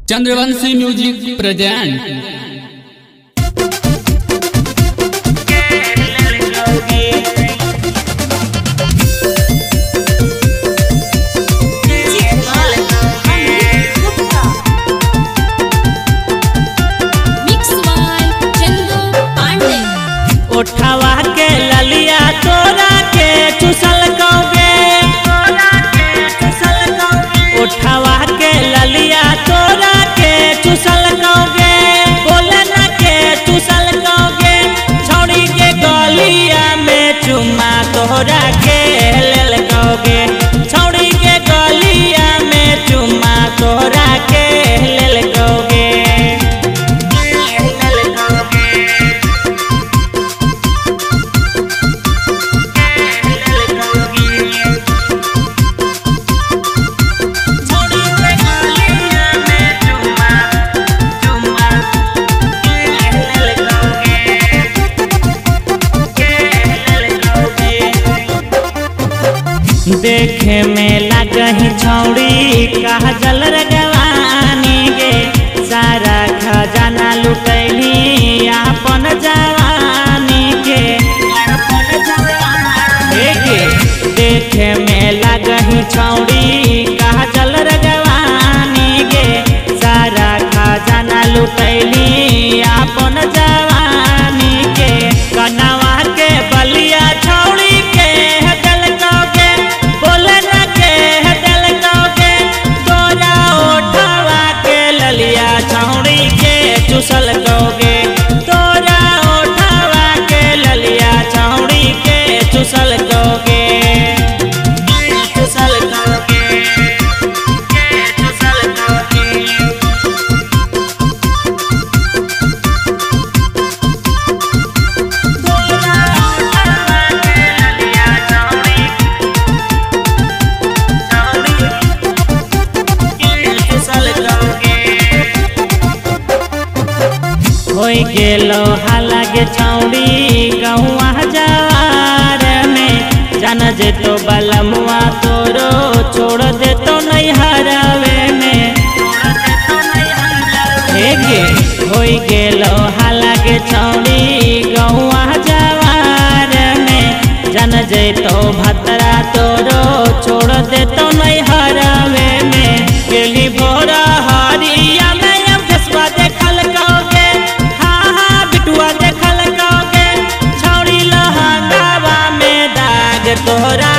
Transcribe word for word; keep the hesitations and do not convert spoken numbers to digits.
Chandravanshi music present. उठावा के ललिया तोरा के चुसल कौगे, उठावा के ललिया तोरा के चुसल कौगे, बोले न के चुसल कौगे, छौड़ी के गलिया में चुमा तोरा के लेल कौगे, छौड़ी के गलिया में चुमा तोरा के लेल कौगे। देखे में लगही छौड़ी कहा जल रगवानी गे, सारा खजाना लुटैली अपन जवानी के। देखे में लगही छौड़ी कहा जल रगवानी गे, सारा खजाना लुटैली अपन जवानी के। कनवा के बलिया छौड़ी के चुसल कौगे, तोरा उठावा के ललिया छौड़ी के चुसल कौगे, चुसल कौगे, चुसल कौगे। तोरा उठावा के ललिया छौड़ी छौड़ी के चुसल कौगे। होई गेलो हालागे छौड़ी गहुआ जवार में, जान जे तो बलमुआ तोरो छोड़ दे तो नहीं हरावे में। हेगे होई गेलो हालागे छौड़ी गहुआ जवार में, जान जे तो भतरा तोरो छोड़ दे तो नहीं हरावे में। गेली भोरा हरिया में फेसवा देखल कौगे, देखल कौगे, छौड़ी लहंगावा में दाग तोरा